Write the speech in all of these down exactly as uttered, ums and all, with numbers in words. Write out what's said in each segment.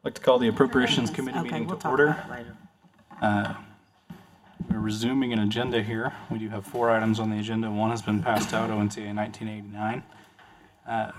I'd like to call the Appropriations Committee Okay, meeting we'll to talk order. about it later. Uh, We're resuming an agenda here. We do have four items on the agenda. One has been passed out, O N C A nineteen eighty-nine. Uh,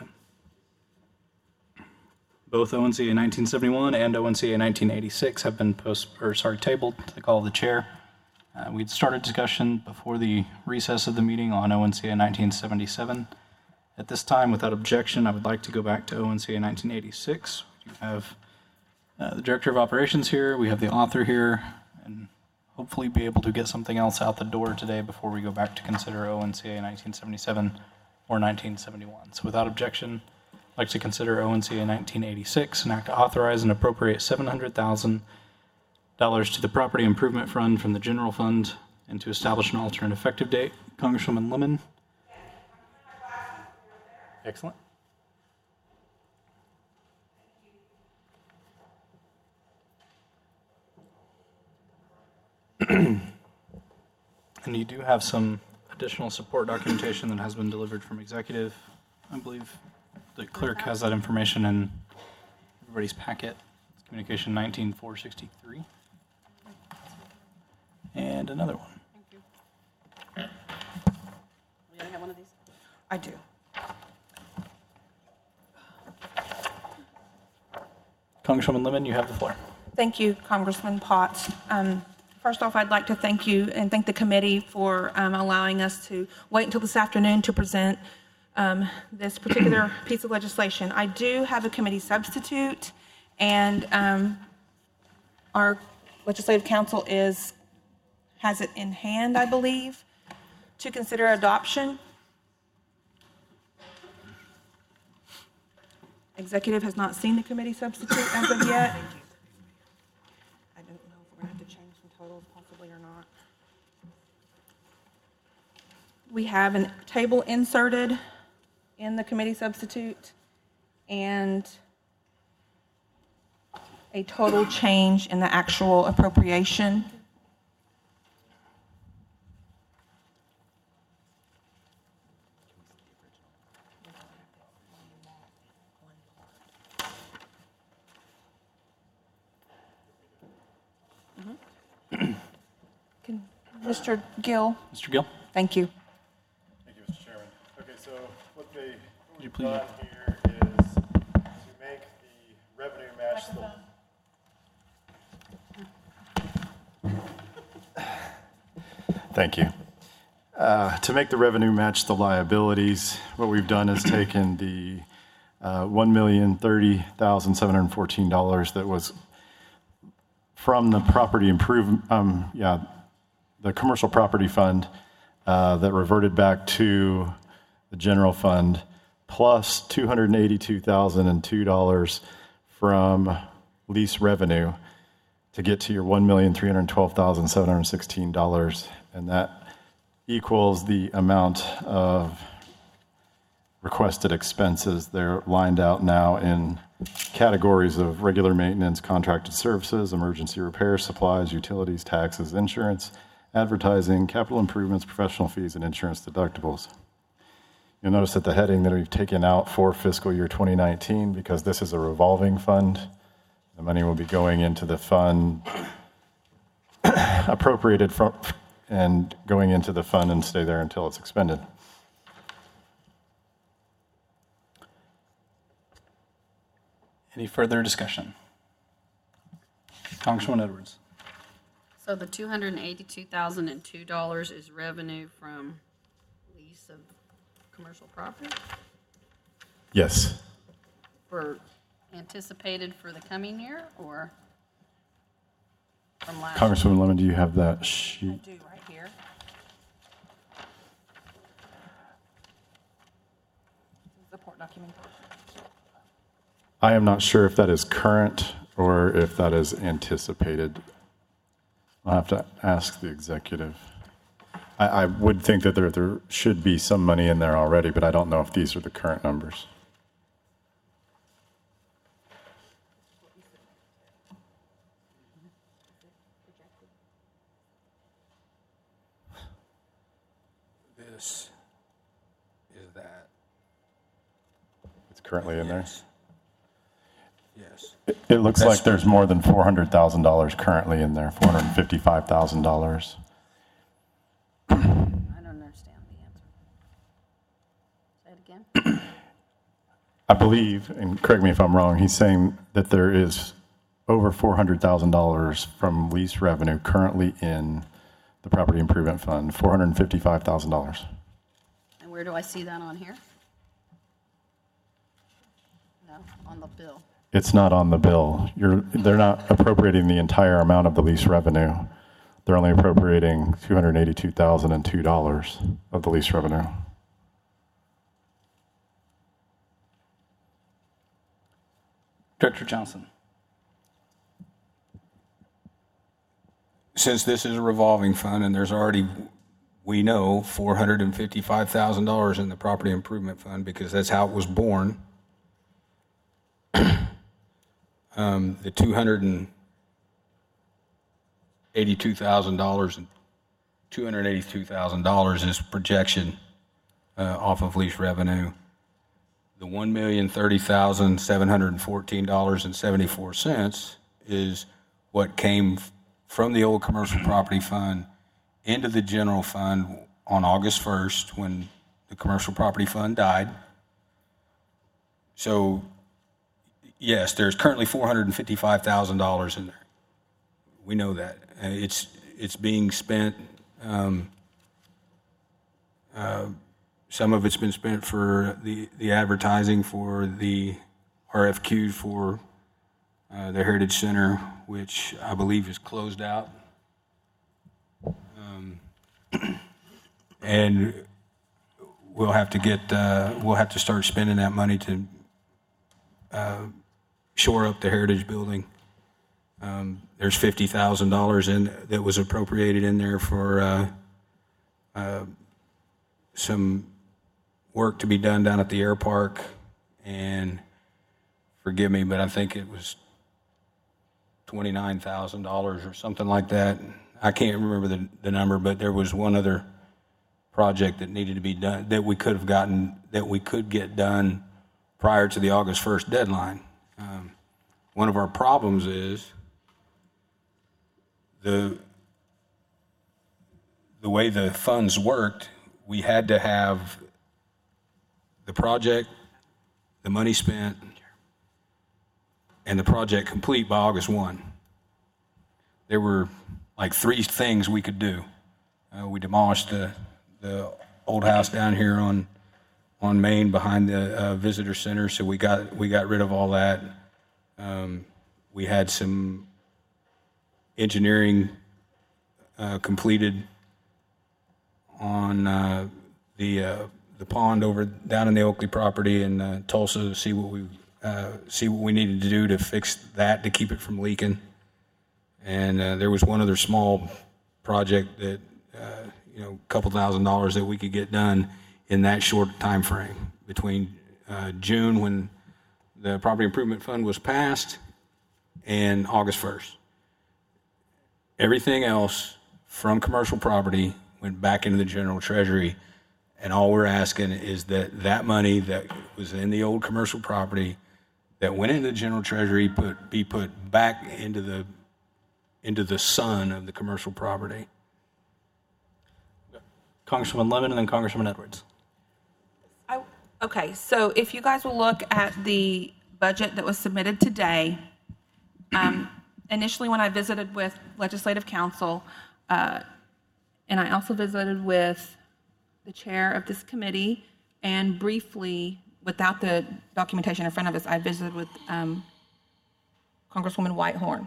Both O N C A nineteen seventy-one and O N C A nineteen eighty-six have been post, or sorry, tabled to the call of the chair. Uh, we'd started discussion before the recess of the meeting on O N C A nineteen seventy-seven. At this time, without objection, I would like to go back to O N C A nineteen eighty-six. We do have uh, the Director of Operations here, we have the author here, and hopefully be able to get something else out the door today before we go back to consider O N C A nineteen seventy-seven or nineteen seventy-one. So without objection, I'd like to consider O N C A nineteen eighty-six, an act to authorize and appropriate seven hundred thousand dollars to the Property Improvement Fund from the General Fund and to establish an alternate effective date. Congresswoman Lemon. Excellent. And you do have some additional support documentation that has been delivered from executive. I believe the clerk has that information in everybody's packet. It's communication nineteen four sixty-three. And another one. Thank you. You have one of these? I do. Congresswoman Lemon, you have the floor. Thank you, Congressman Potts. Um, first off, I'd like to thank you and thank the committee for um, allowing us to wait until this afternoon to present um, this particular piece of legislation. I do have a committee substitute, and um, our legislative council is has it in hand, I believe, to consider adoption. Executive has not seen the committee substitute as of yet. I don't know if we're going to have to change some totals possibly or not. We have a table inserted in the committee substitute and a total change in the actual appropriation. Can, Mister Gill? Mister Gill? Thank you. Thank you, Mister Chairman. Okay, so what they what you we've please- done here is to make the revenue match the. Thank you. Uh, to make the revenue match the liabilities, what we've done is taken the uh, one million thirty thousand seven hundred fourteen dollars that was from the property improvement, um, yeah, the commercial property fund uh, that reverted back to the general fund, plus two hundred eighty-two thousand two dollars from lease revenue to get to your one million three hundred twelve thousand seven hundred sixteen dollars, and that equals the amount of requested expenses. They're lined out now in categories of regular maintenance, contracted services, emergency repairs, supplies, utilities, taxes, insurance, advertising, capital improvements, professional fees, and insurance deductibles. You'll notice at the heading that we've taken out for fiscal year twenty nineteen because this is a revolving fund. The money will be going into the fund appropriated from and going into the fund and stay there until it's expended. Any further discussion? Congresswoman Edwards. So the two hundred eighty-two thousand two dollars is revenue from lease of commercial property Yes. for anticipated for the coming year or from last? Congresswoman Lemon, do you have that I sheet? do, right here. Support documentation. I am not sure if that is current or if that is anticipated. I'll have to ask the executive. I, I would think that there, there should be some money in there already, but I don't know if these are the current numbers. This is that. It's currently in there. Yes. Yes. this. It- It looks That's- like there's more than four hundred thousand dollars currently in there, four hundred fifty-five thousand dollars. I don't understand the answer. Say it again. I believe, and correct me if I'm wrong, he's saying that there is over four hundred thousand dollars from lease revenue currently in the property improvement fund, four hundred fifty-five thousand dollars. And where do I see that on here? No, on the bill. It's not on the bill. You're, they're not appropriating the entire amount of the lease revenue. They're only appropriating two hundred eighty-two thousand two dollars of the lease revenue. Director Johnson. Since this is a revolving fund and there's already, we know, four hundred fifty-five thousand dollars in the property improvement fund because that's how it was born. um, the two hundred eighty-two thousand dollars and two hundred eighty-two thousand dollars is projection uh, off of lease revenue. The one million thirty thousand seven hundred fourteen dollars and seventy-four cents is what came from the old commercial property fund into the general fund on August first when the commercial property fund died. So, yes, there's currently four hundred fifty-five thousand dollars in there. We know that. Uh, It's, it's being spent, um, uh, some of it's been spent for the, the advertising for the R F Q for uh, the Heritage Center, which I believe is closed out. Um, and we'll have to get, uh, we'll have to start spending that money to uh, shore up the Heritage Building. Um, there's fifty thousand dollars in that was appropriated in there for uh, uh, some work to be done down at the air park, and forgive me, but I think it was twenty-nine thousand dollars or something like that. I can't remember the, the number, but there was one other project that needed to be done that we could have gotten, that we could get done prior to the August first deadline. Um, one of our problems is the the way the funds worked. We had to have the project, the money spent, and the project complete by August first. There were like three things we could do. Uh, we demolished the, the old house down here on on Main behind the uh, visitor center, so we got we got rid of all that. Um, we had some engineering uh, completed on uh, the uh, the pond over down in the Oakley property in uh, Tulsa to see what we uh, see what we needed to do to fix that to keep it from leaking. And uh, there was one other small project that uh, you know a couple thousand dollars that we could get done in that short time frame between uh, June when the property improvement fund was passed and August first. Everything else from commercial property went back into the general treasury, and all we're asking is that that money that was in the old commercial property that went into the general treasury put be put back into the into the sun of the commercial property. Congresswoman Lemon and then Congressman Edwards. I, okay, so if you guys will look at the budget that was submitted today, um, initially when I visited with Legislative Council, uh, and I also visited with the chair of this committee, and briefly, without the documentation in front of us, I visited with um, Congresswoman Whitehorn.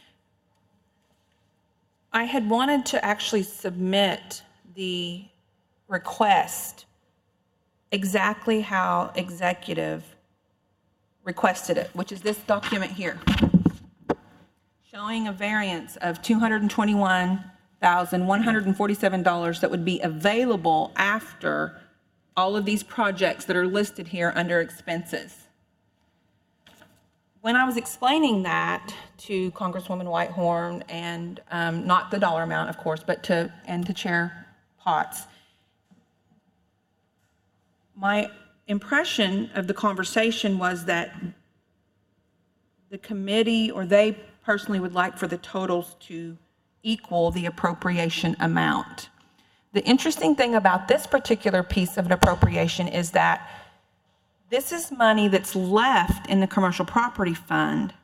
I had wanted to actually submit the request exactly how executive requested it, which is this document here, showing a variance of two hundred twenty-one thousand one hundred forty-seven dollars that would be available after all of these projects that are listed here under expenses. When I was explaining that to Congresswoman Whitehorn, and um, not the dollar amount, of course, but to and to Chair Potts, my impression of the conversation was that the committee or they personally would like for the totals to equal the appropriation amount. The interesting thing about this particular piece of an appropriation is that this is money that's left in the commercial property fund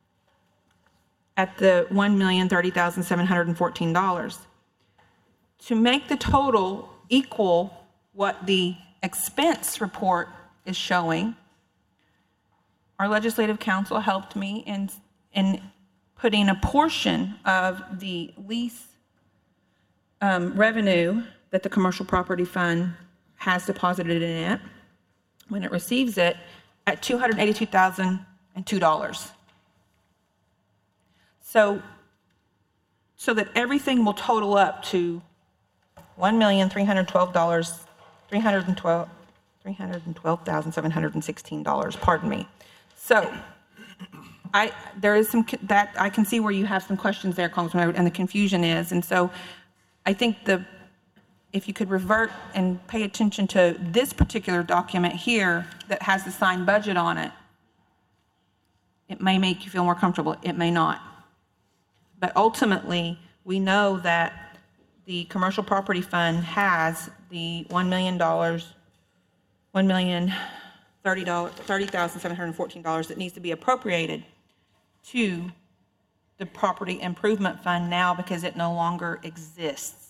at the one million thirty thousand seven hundred fourteen dollars. To make the total equal what the expense report is showing, our legislative counsel helped me in, in putting a portion of the lease um, revenue that the commercial property fund has deposited in it when it receives it at two hundred eighty-two thousand two dollars. So, so that everything will total up to one million three hundred twelve dollars, three hundred twelve, three hundred twelve thousand seven hundred sixteen dollars, pardon me. So, I, there is some, that, I can see where you have some questions there, Congressman, and the confusion is, and so I think the, if you could revert and pay attention to this particular document here that has the signed budget on it, it may make you feel more comfortable, it may not. But ultimately, we know that the commercial property fund has the one million dollars, one million thirty thousand seven hundred fourteen dollars that needs to be appropriated to the property improvement fund now because it no longer exists.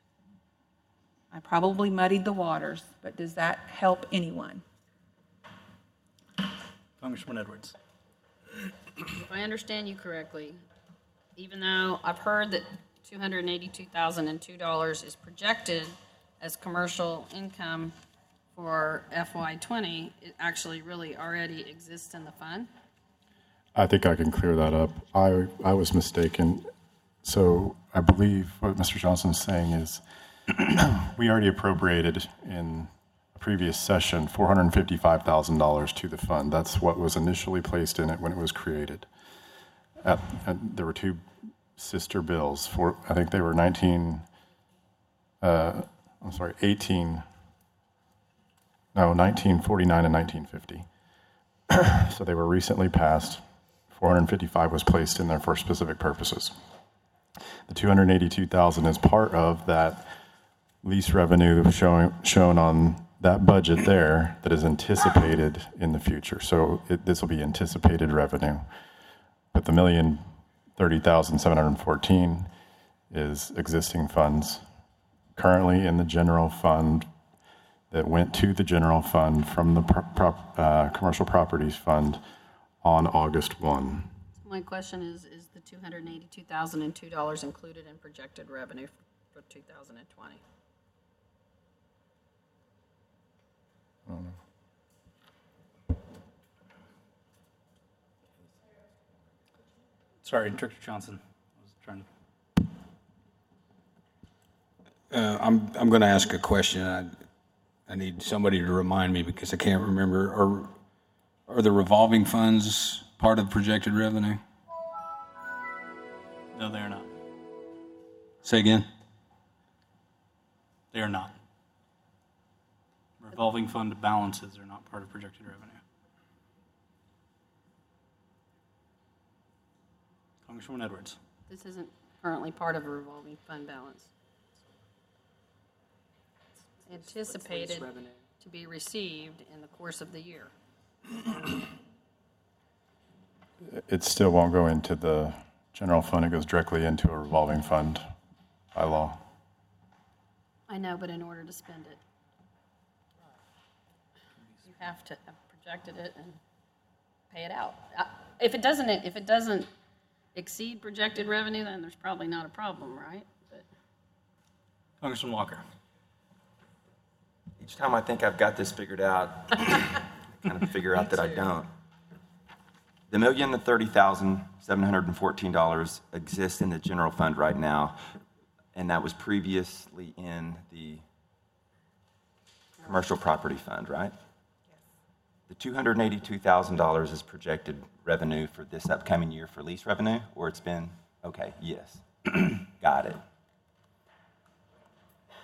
I probably muddied the waters, but does that help anyone? Congressman Edwards. If I understand you correctly, even though I've heard that two hundred eighty-two thousand two dollars is projected as commercial income for F Y twenty, it actually really already exists in the fund? I think I can clear that up. I, I was mistaken. So I believe what Mister Johnson is saying is we already appropriated in a previous session four hundred fifty-five thousand dollars to the fund. That's what was initially placed in it when it was created. At, at, there were two sister bills for, I think they were nineteen, uh, I'm sorry, eighteen, no, nineteen forty-nine and nineteen fifty. So they were recently passed. four hundred fifty-five was placed in there for specific purposes. The two hundred eighty-two thousand is part of that lease revenue showing, shown on that budget there that is anticipated in the future. So it, this will be anticipated revenue. But the million thirty thousand seven hundred fourteen is existing funds currently in the general fund that went to the general fund from the pro- prop, uh, commercial properties fund on August first. My question is, is the two hundred eighty-two thousand two dollars included in projected revenue for two thousand twenty? Sorry, Director Johnson. I was trying to. Uh, I'm, I'm going to ask a question. I, I need somebody to remind me because I can't remember. Are, are the revolving funds part of projected revenue? No, they are not. Say again? They are not. Revolving fund balances are not part of projected revenue. Congresswoman Edwards. This isn't currently part of a revolving fund balance. It's anticipated to be received in the course of the year. It still won't go into the general fund. It goes directly into a revolving fund by law. I know, but in order to spend it, you have to have projected it and pay it out. Uh, If it doesn't, if it doesn't exceed projected revenue, then there's probably not a problem, right? But Congressman Walker. Each time I think I've got this figured out, I kind of figure out that I don't. The million and thirty thousand seven hundred and fourteen dollars exists in the general fund right now, and that was previously in the commercial property fund, right? The two hundred eighty-two thousand dollars is projected revenue for this upcoming year for lease revenue, or it's been, okay, yes. Got it.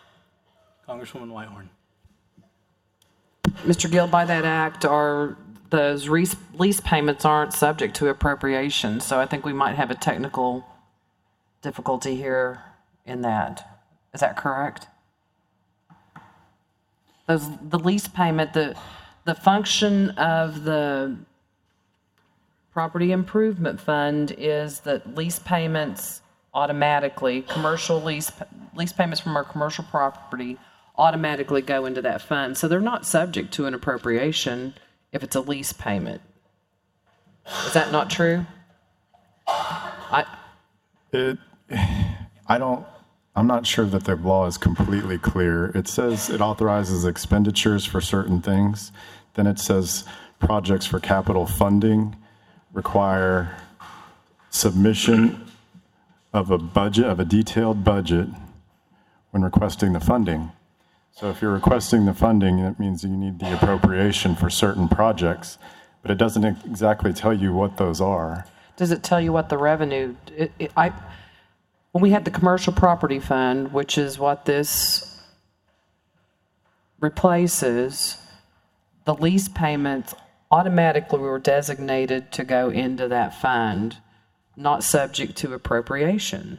Congresswoman Whitehorn. Mister Gill, by that act, are those lease, lease payments aren't subject to appropriation, so I think we might have a technical difficulty here in that. Is that correct? Those, the lease payment, the, the function of the property improvement fund is that lease payments automatically, commercial lease, lease payments from our commercial property automatically go into that fund. So they're not subject to an appropriation if it's a lease payment. Is that not true? I, It, I don't, I'm not sure that the law is completely clear. It says it authorizes expenditures for certain things. Then it says projects for capital funding require submission of a budget, of a detailed budget when requesting the funding. So if you're requesting the funding, that means you need the appropriation for certain projects, but it doesn't exactly tell you what those are. does it tell you what the revenue, it, it, I, when we had the commercial property fund, which is what this replaces, the lease payments automatically were designated to go into that fund, not subject to appropriation.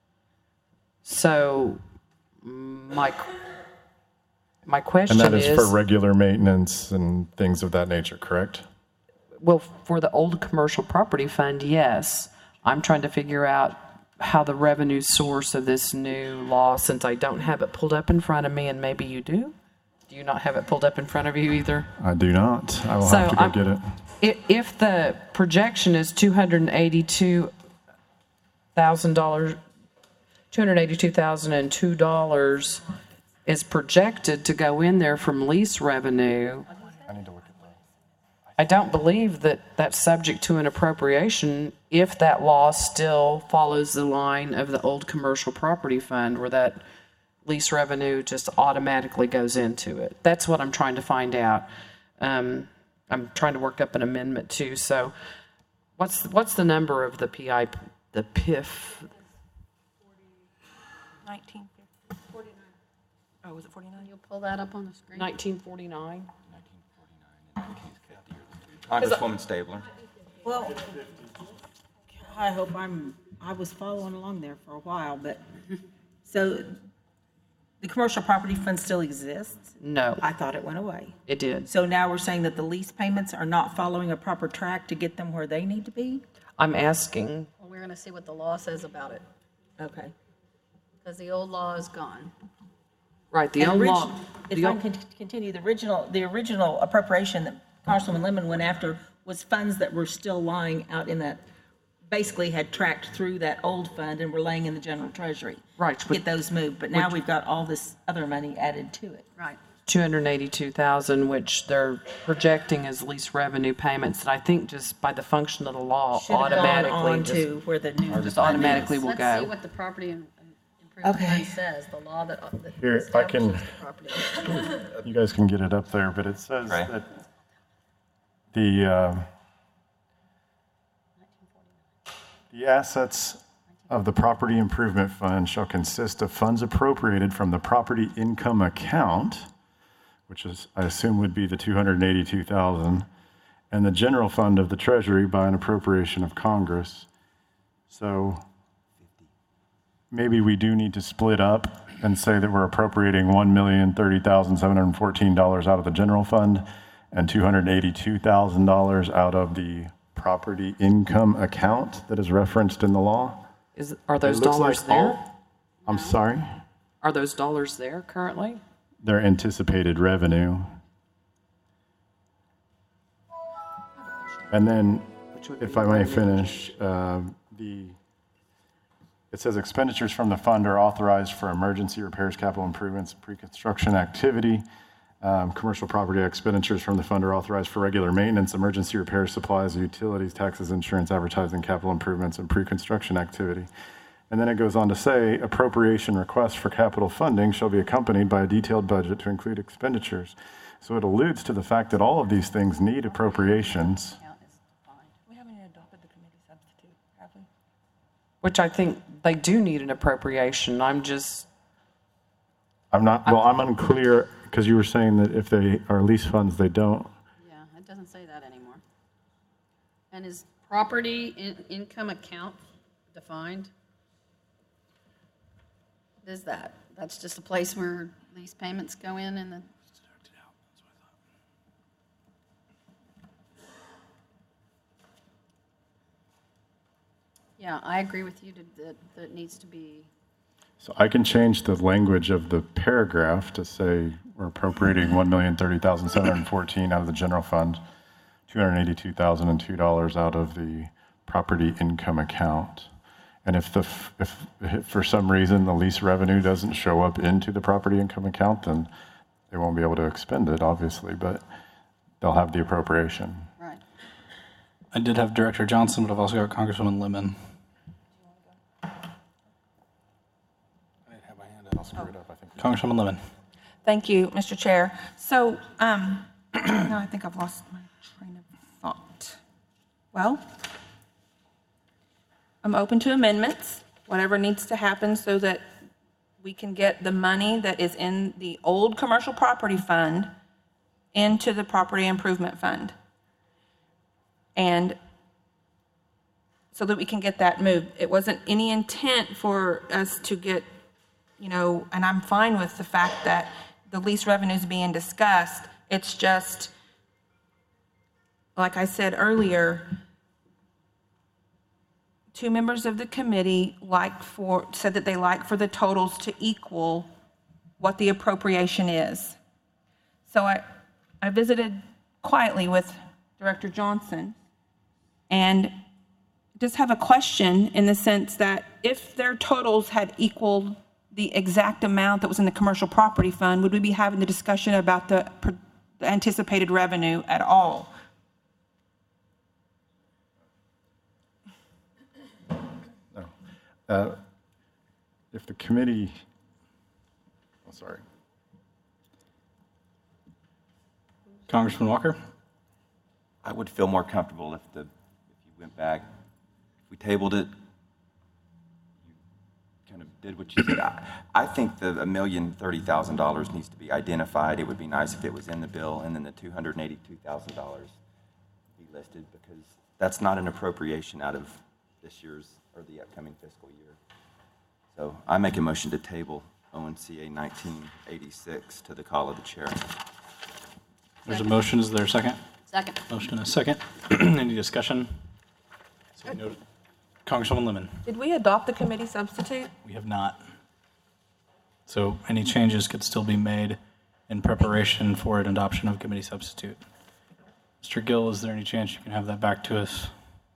So my my question And that is, is, for regular maintenance and things of that nature, correct? well, for the old commercial property fund, yes. I'm trying to figure out how the revenue source of this new law, since I don't have it pulled up in front of me, and maybe you do. Do you not have it pulled up in front of you either? I do not. I will So have to go I'm- get it. If, if the projection is two hundred eighty-two thousand dollars, two hundred eighty-two thousand two dollars is projected to go in there from lease revenue, I need to look at that. I don't believe that that's subject to an appropriation if that law still follows the line of the old commercial property fund where that lease revenue just automatically goes into it. That's what I'm trying to find out. Um, I'm trying to work up an amendment too. So what's, what's the number of the P I, the P I F? nineteen forty-nine. Oh, was it forty-nine? You'll pull that up on the screen. nineteen forty-nine? Congresswoman Stabler. Well, I hope I'm, I was following along there for a while, but, so the commercial property fund still exists? No, I thought it went away. it did. So now we're saying that the lease payments are not following a proper track to get them where they need to be? I'm asking, Well, we're going to see what the law says about it, Okay. because the old law is gone. right, the And old orig- law. If the I old- can continue, the original, the original appropriation that Congresswoman Lemon went after was funds that were still lying out in that, basically had tracked through that old fund and were laying in the general treasury. Right, To but- get those moved, but now we've got all this other money added to it. Right. two hundred eighty-two thousand, which they're projecting as lease revenue payments, that I think just by the function of the law Should have gone automatically on just, to where the new. just automatically will Let's see go. what the property im- improvement Okay. fund says, the law that that Here, if I can- establishes the property. You guys can get it up there, but it says Right. that the, uh, the assets of the Property Improvement Fund shall consist of funds appropriated from the property income account, which is, I assume would be the two hundred eighty-two thousand, and the general fund of the Treasury by an appropriation of Congress. So maybe we do need to split up and say that we're appropriating one million thirty thousand seven hundred fourteen dollars out of the general fund and two hundred eighty-two thousand dollars out of the property income account that is referenced in the law. Is, are those It looks dollars like there? all- I'm sorry? Are those dollars there currently? Their anticipated revenue. And then, if I may finish, uh, the, it says expenditures from the fund are authorized for emergency repairs, capital improvements, pre-construction activity. Um, Commercial property expenditures from the fund are authorized for regular maintenance, emergency repairs, supplies, utilities, taxes, insurance, advertising, capital improvements, and pre-construction activity. And then it goes on to say, appropriation requests for capital funding shall be accompanied by a detailed budget to include expenditures. So it alludes to the fact that all of these things need appropriations. We haven't even adopted the committee substitute, have we? Which I think they do need an appropriation. I'm just, I'm not, well, I'm unclear, because you were saying that if they are lease funds, they don't. Yeah, it doesn't say that anymore. And is property in- income account defined? What is that? That's just a place where lease payments go in and then? Yeah, I agree with you that, that, that it needs to be, So I can change the language of the paragraph to say we're appropriating one million thirty thousand seven hundred fourteen out of the general fund, two hundred eighty-two thousand two dollars out of the property income account. And if the f- if, if for some reason the lease revenue doesn't show up into the property income account, then they won't be able to expend it, obviously, but they'll have the appropriation. right. I did have Director Johnson, but I've also got Congresswoman Lemon. I'll screw it up, I think. Congresswoman Lemon. Thank you, Mister Chair. So, um, now I think I've lost my train of thought. Well, I'm open to amendments, whatever needs to happen so that we can get the money that is in the old commercial property fund into the property improvement fund. And so that we can get that moved. It wasn't any intent for us to get, you know, and I'm fine with the fact that the lease revenue is being discussed. It's just, like I said earlier, two members of the committee liked for, said that they like for the totals to equal what the appropriation is. So I, I visited quietly with Director Johnson and just have a question in the sense that if their totals had equaled the exact amount that was in the commercial property fund, would we be having the discussion about the, the anticipated revenue at all? No. Uh, if the committee, oh, sorry. Congressman Walker. I would feel more comfortable if the, if you went back, if we tabled it, kind of did what you did. I, I think the a million thirty thousand dollars needs to be identified. It would be nice if it was in the bill, and then the two hundred eighty-two thousand dollars be listed, because that's not an appropriation out of this year's or the upcoming fiscal year. So I make a motion to table O N C A nineteen eighty-six to the call of the chair. There's a motion. Is there a second? Second. Motion and a second. Any discussion? Seeing no- Congresswoman Lemon. Did we adopt the committee substitute? We have not. So any changes could still be made in preparation for an adoption of committee substitute. Mister Gill, is there any chance you can have that back to us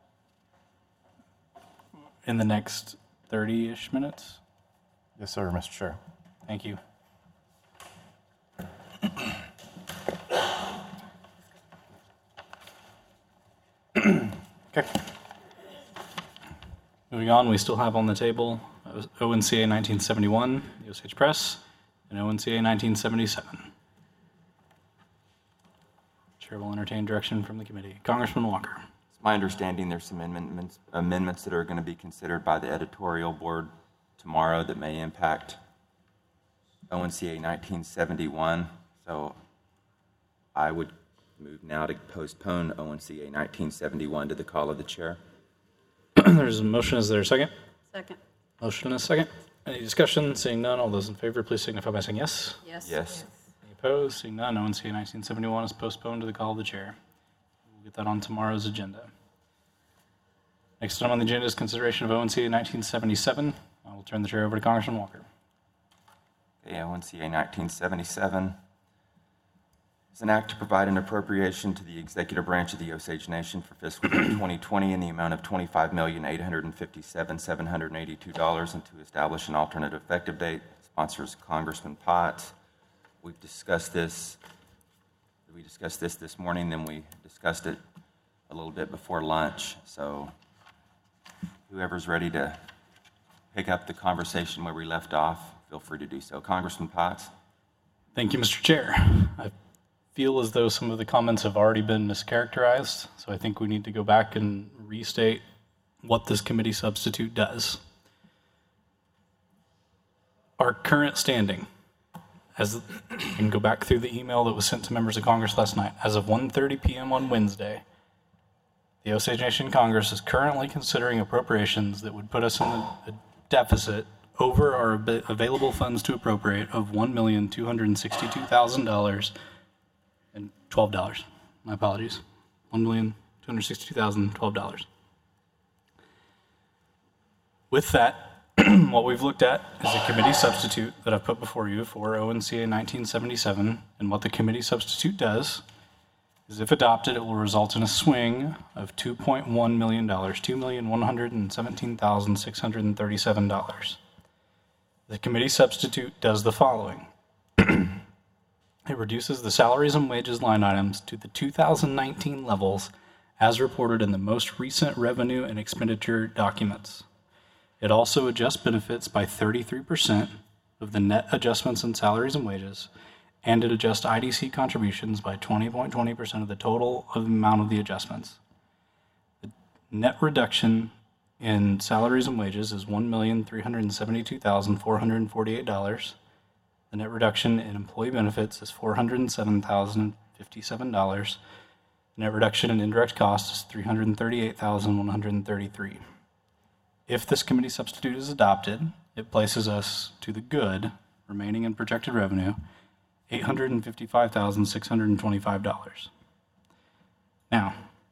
in the next thirty-ish minutes? Yes, sir, Mister Chair. Thank you. Okay. Moving on, we still have on the table O N C A nineteen seventy-one, the Osage Press, and O N C A nineteen seventy-seven. Chair will entertain direction from the committee. Congressman Walker. It's my understanding there's some amendments, amendments that are going to be considered by the editorial board tomorrow that may impact O N C A nineteen seventy-one. So I would move now to postpone O N C A nineteen seventy-one to the call of the chair. There's a motion. Is there a second? Second. Motion and a second. Any discussion? Seeing none, all those in favor, please signify by saying yes. Yes. Yes. Any opposed? Seeing none, O N C A nineteen seventy-one is postponed to the call of the chair. We'll get that on tomorrow's agenda. Next item on the agenda is consideration of O N C A nineteen seventy-seven. I will turn the chair over to Congressman Walker. Okay, O N C A nineteen seventy-seven is an act to provide an appropriation to the executive branch of the Osage Nation for fiscal year twenty twenty in the amount of twenty-five million eight hundred fifty-seven thousand seven hundred eighty-two dollars and to establish an alternate effective date. Sponsors Congressman Potts. We've discussed this. We discussed this this morning, then we discussed it a little bit before lunch. So whoever's ready to pick up the conversation where we left off, feel free to do so. Congressman Potts. Thank you, Mister Chair. I feel as though some of the comments have already been mischaracterized, so I think we need to go back and restate what this committee substitute does. Our current standing, as you can go back through the email that was sent to members of Congress last night, as of one thirty p.m. on Wednesday, The Osage Nation Congress is currently considering appropriations that would put us in a deficit over our ab- available funds to appropriate of one million two hundred sixty-two thousand dollars and twelve dollars. My apologies. one million two hundred sixty-two thousand twelve dollars. With that, what we've looked at is a committee substitute that I've put before you for O N C A nineteen seventy-seven. And what the committee substitute does is, if adopted, it will result in a swing of two point one million dollars, two million one hundred seventeen thousand six hundred thirty-seven dollars. The committee substitute does the following. It reduces the salaries and wages line items to the two thousand nineteen levels as reported in the most recent revenue and expenditure documents. It also adjusts benefits by thirty-three percent of the net adjustments in salaries and wages, and it adjusts I D C contributions by twenty point two zero percent of the total of the amount of the adjustments. The net reduction in salaries and wages is one million three hundred seventy-two thousand four hundred forty-eight dollars. The net reduction in employee benefits is four hundred seven thousand fifty-seven dollars. The net reduction in indirect costs is three hundred thirty-eight thousand one hundred thirty-three dollars. If this committee substitute is adopted, it places us to the good, remaining in projected revenue, eight hundred fifty-five thousand six hundred twenty-five dollars. Now,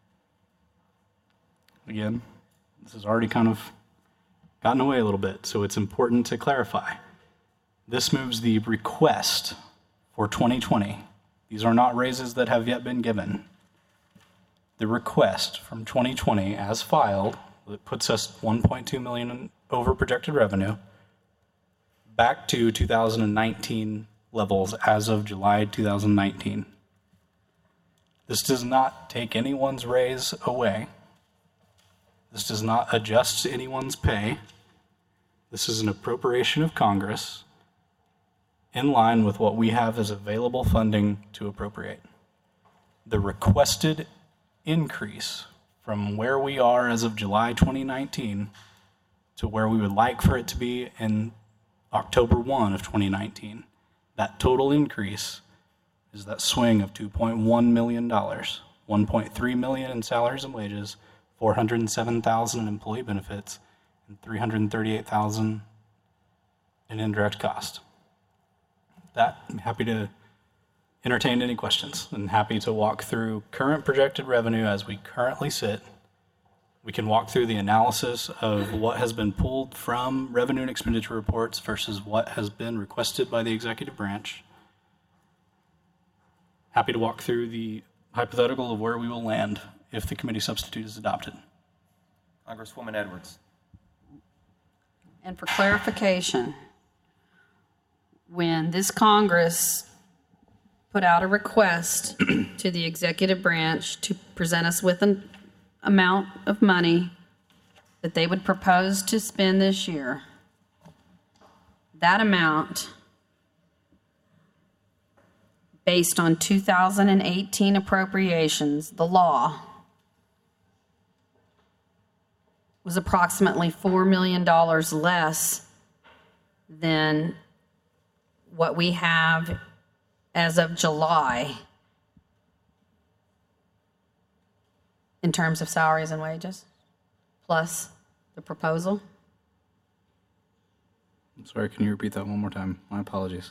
again, this has already kind of gotten away a little bit, so it's important to clarify. This moves the request for twenty twenty. These are not raises that have yet been given. The request from twenty twenty, as filed, that puts us one point two million dollars over projected revenue, back to two thousand nineteen levels as of July two thousand nineteen. This does not take anyone's raise away. This does not adjust anyone's pay. This is an appropriation of Congress in line with what we have as available funding to appropriate. The requested increase from where we are as of July twenty nineteen to where we would like for it to be in October first of twenty nineteen, that total increase is that swing of two point one million dollars, one point three million dollars in salaries and wages, four hundred seven thousand dollars in employee benefits, and three hundred thirty-eight thousand dollars in indirect cost. That, I'm happy to entertain any questions and happy to walk through current projected revenue as we currently sit. We can walk through the analysis of what has been pulled from revenue and expenditure reports versus what has been requested by the executive branch. Happy to walk through the hypothetical of where we will land if the committee substitute is adopted. Congresswoman Edwards. And for clarification, when this Congress put out a request to the executive branch to present us with an amount of money that they would propose to spend this year, that amount, based on two thousand eighteen appropriations, the law, was approximately four million dollars less than what we have as of July in terms of salaries and wages, plus the proposal. I'm sorry, can you repeat that one more time? My apologies.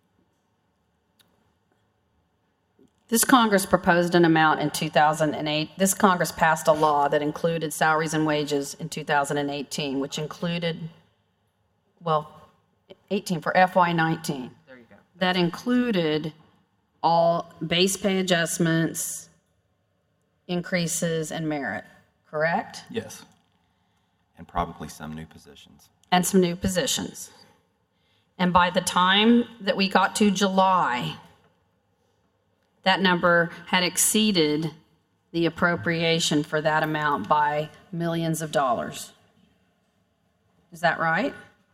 This Congress proposed an amount in two thousand eight. This Congress passed a law that included salaries and wages in two thousand eighteen, which included, well, eighteen for F Y nineteen. There you go. That included all base pay adjustments, increases, and merit, correct? Yes. And probably some new positions. And some new positions. And by the time that we got to July, that number had exceeded the appropriation for that amount by millions of dollars. Is that right?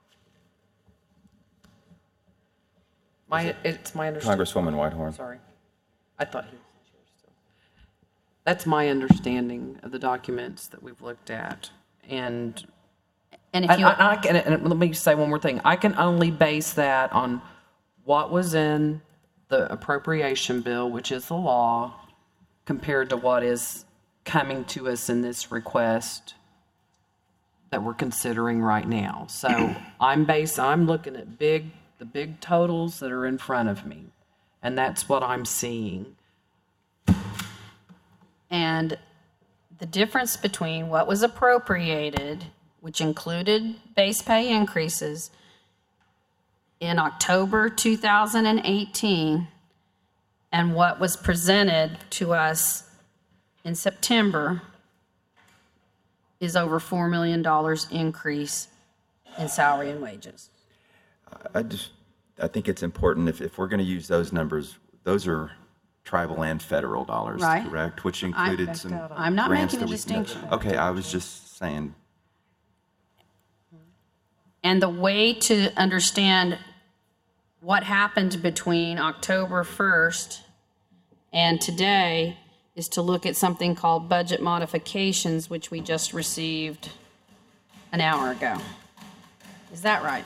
My, it's my understanding. Congresswoman Whitehorn. Sorry. I thought he was in chair still. That's my understanding of the documents that we've looked at. And, And if I, you, I, I can, and let me say one more thing. I can only base that on what was in the appropriation bill, which is the law, compared to what is coming to us in this request that we're considering right now. So I'm based, I'm looking at big, the big totals that are in front of me, and that's what I'm seeing. And the difference between what was appropriated, which included base pay increases, in October two thousand eighteen, and what was presented to us in September is over four million dollars increase in salary and wages. I just, I think it's important, if, if we're going to use those numbers, those are tribal and federal dollars, Right. correct? Which included some I'm not grants making a that we- distinction. Okay, I was just saying, And the way to understand what happened between October first and today is to look at something called budget modifications, which we just received an hour ago. Is that right?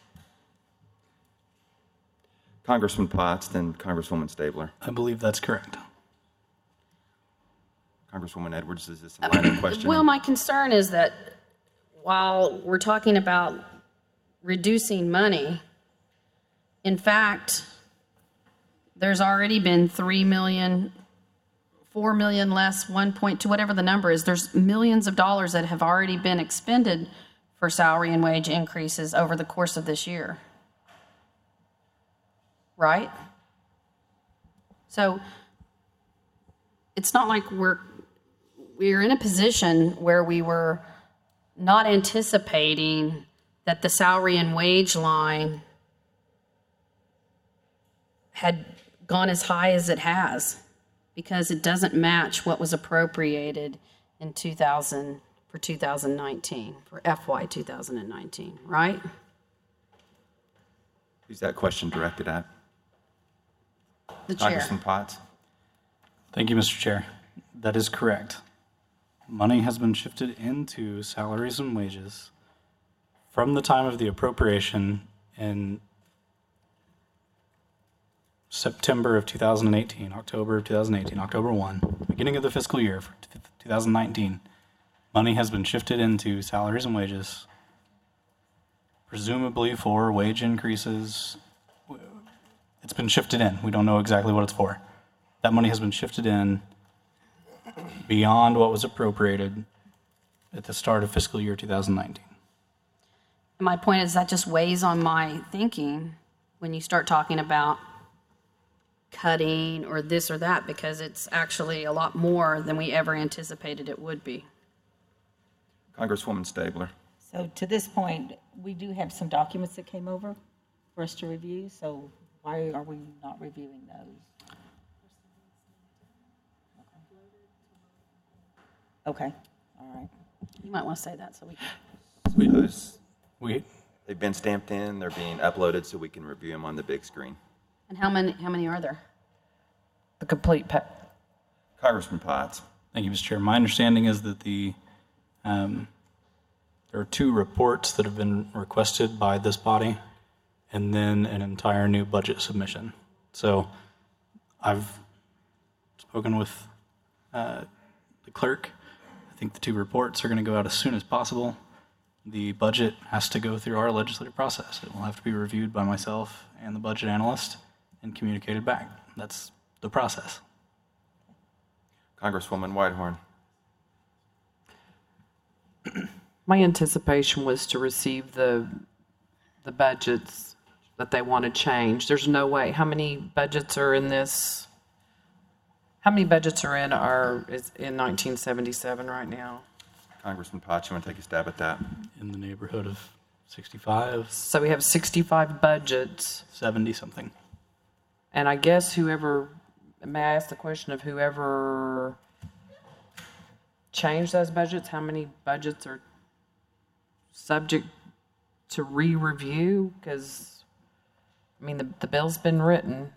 Congressman Potts, then Congresswoman Stabler. I believe that's correct. Congresswoman Edwards, is this a line of questioning? Well, my concern is that while we're talking about reducing money, in fact, there's already been three million, four million less, one point two, whatever the number is. There's millions of dollars that have already been expended for salary and wage increases over the course of this year. Right? So it's not like we're we're in a position where we were not anticipating that the salary and wage line had gone as high as it has, because it doesn't match what was appropriated in two thousand for two thousand nineteen, for F Y two thousand nineteen, right? Who's that question directed at? The chair. Congressman Potts? Thank you, Mister Chair. That is correct. Money has been shifted into salaries and wages from the time of the appropriation in September of two thousand eighteen, October of two thousand eighteen, October first, beginning of the fiscal year for two thousand nineteen. Money has been shifted into salaries and wages, presumably for wage increases. It's been shifted in. We don't know exactly what it's for. That money has been shifted in beyond what was appropriated at the start of fiscal year two thousand nineteen. And my point is that just weighs on my thinking when you start talking about cutting or this or that, because it's actually a lot more than we ever anticipated it would be. Congresswoman Stabler? So to this point, we do have some documents that came over for us to review, so why are we not reviewing those? Okay, all right. You might want to say that so we can. We lose. We, They've been stamped in, they're being uploaded so we can review them on the big screen. And how many, how many are there? The complete pa- Congressman Potts? thank you, Mister Chair. My understanding is that the um, there are two reports that have been requested by this body, and then an entire new budget submission. So I've spoken with uh, the clerk. I think the two reports are going to go out as soon as possible. The budget has to go through our legislative process. It will have to be reviewed by myself and the budget analyst and communicated back. That's the process. Congresswoman Whitehorn? My anticipation was to receive the the budgets that they want to change. There's no way. How many budgets are in this? How many budgets are in our is in nineteen seventy-seven right now? Congressman Potts, you want to take a stab at that? In the neighborhood of sixty-five, So we have sixty-five budgets, seventy something. and I guess whoever, may I ask the question of whoever changed those budgets, how many budgets are subject to re-review? Because, I mean, the, the bill's been written.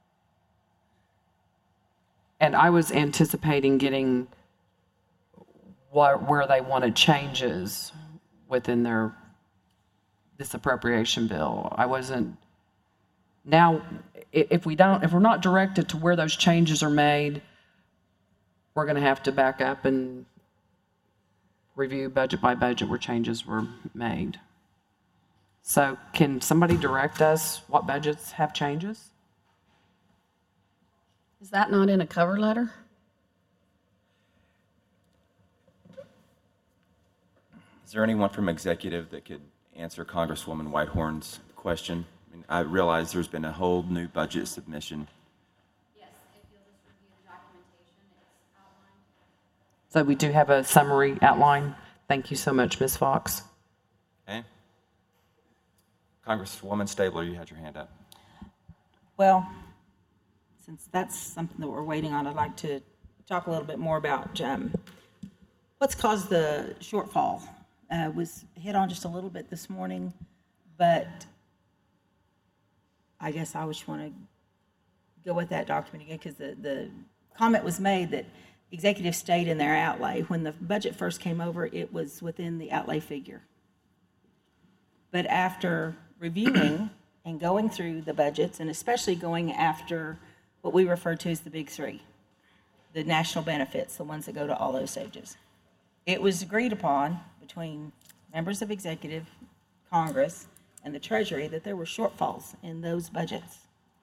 And I was anticipating getting what, where they wanted changes within their, this appropriation bill. I wasn't, now, i- if we don't, if we're not directed to where those changes are made, we're we're going to have to back up and review budget by budget where changes were made. So can somebody direct us what budgets have changes? Is that not in a cover letter? Is there anyone from executive that could answer Congresswoman Whitehorn's question? I mean, I realize there's been a whole new budget submission. Yes, if you'll just review the documentation, it's outlined. So we do have a summary outline. Thank you so much, Miz Fox. Okay. Congresswoman Stabler, you had your hand up. Well, since that's something that we're waiting on, I'd like to talk a little bit more about um, what's caused the shortfall. Uh, was hit on just a little bit this morning, but I guess I just want to go with that document again because the, the comment was made that executive stayed in their outlay. When the budget first came over, it was within the outlay figure. But after reviewing and going through the budgets, and especially going after what we refer to as the big three, the national benefits, the ones that go to all those stages, it was agreed upon between members of executive, Congress, and the Treasury that there were shortfalls in those budgets.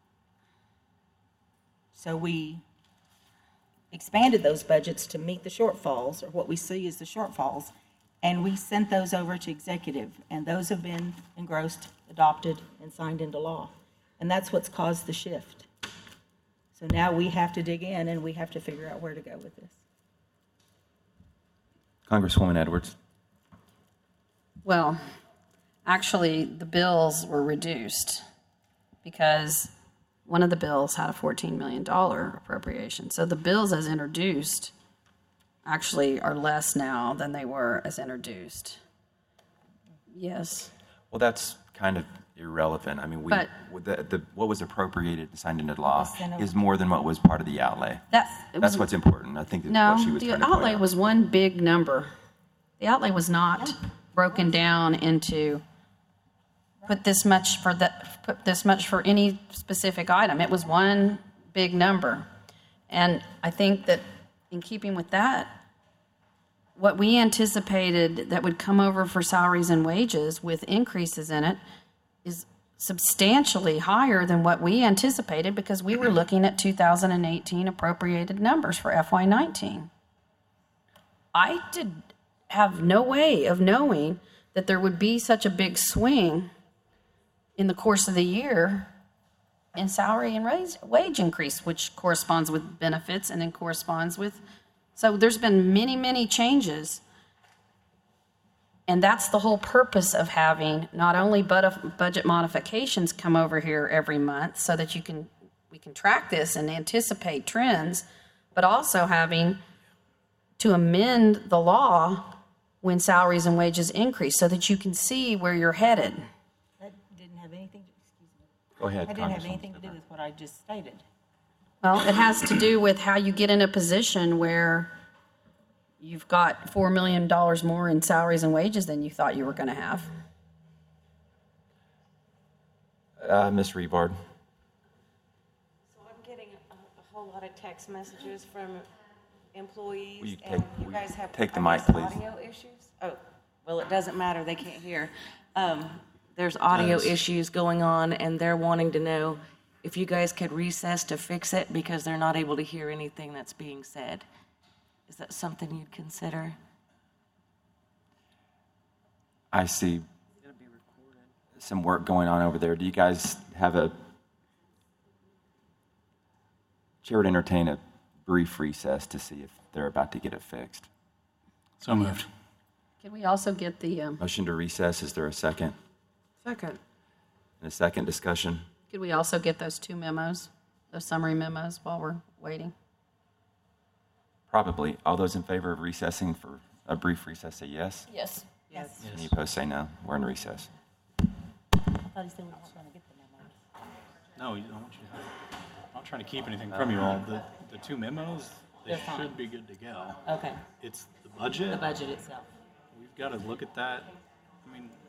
So we expanded those budgets to meet the shortfalls, or what we see as the shortfalls, and we sent those over to executive, and those have been engrossed, adopted, and signed into law. And that's what's caused the shift. So now we have to dig in, and we have to figure out where to go with this. Congresswoman Edwards. Well, actually, the bills were reduced because one of the bills had a fourteen million dollars appropriation. So the bills as introduced actually are less now than they were as introduced. Yes. Well, that's kind of irrelevant. I mean, we But- with the, the what was appropriated and signed into law Yes, I know. is more than what was part of the outlay. That, it That's was- what's important. I think that's No, what she was the trying to point outlay out. was one big number. The outlay was not broken down into put this much for that, put this much for any specific item. It was one big number. And I think that in keeping with that, what we anticipated that would come over for salaries and wages with increases in it is substantially higher than what we anticipated because we were looking at two thousand eighteen appropriated numbers for F Y nineteen. I did have no way of knowing that there would be such a big swing in the course of the year in salary and raise, wage increase, which corresponds with benefits and then corresponds with. So there's been many, many changes. And that's the whole purpose of having not only bud- budget modifications come over here every month so that you can we can track this and anticipate trends, but also having to amend the law when salaries and wages increase so that you can see where you're headed. That didn't have anything, to, excuse me, Go ahead, that didn't have Congresswoman. anything to do with what I just stated. Well, it has to do with how you get in a position where you've got four million dollars more in salaries and wages than you thought you were going to have. Uh, Miz Revard. So I'm getting a, a whole lot of text messages from employees, Will you and take- you will guys you have, take the I mic, guess, please? audio issues? Oh, well, it doesn't matter, they can't hear. Um, there's audio Does. issues going on, and they're wanting to know if you guys could recess to fix it because they're not able to hear anything that's being said. Is that something you'd consider? I see some work going on over there. Do you guys have a, Chair would entertain a brief recess to see if they're about to get it fixed. So moved. Can we also get the, um, Motion to recess, is there a second? Second. And a second discussion? could we also get those two memos, those summary memos while we're waiting? Probably. All those in favor of recessing for a brief recess say yes. Yes. Yes. Any opposed say no. We're in recess. I thought he said we were trying to get the memos. No, you don't want you to. I'm not trying to keep anything from you all. The, the two memos, they They're fine. should be good to go. Okay, It's the budget. the budget itself. We've got to look at that. I mean,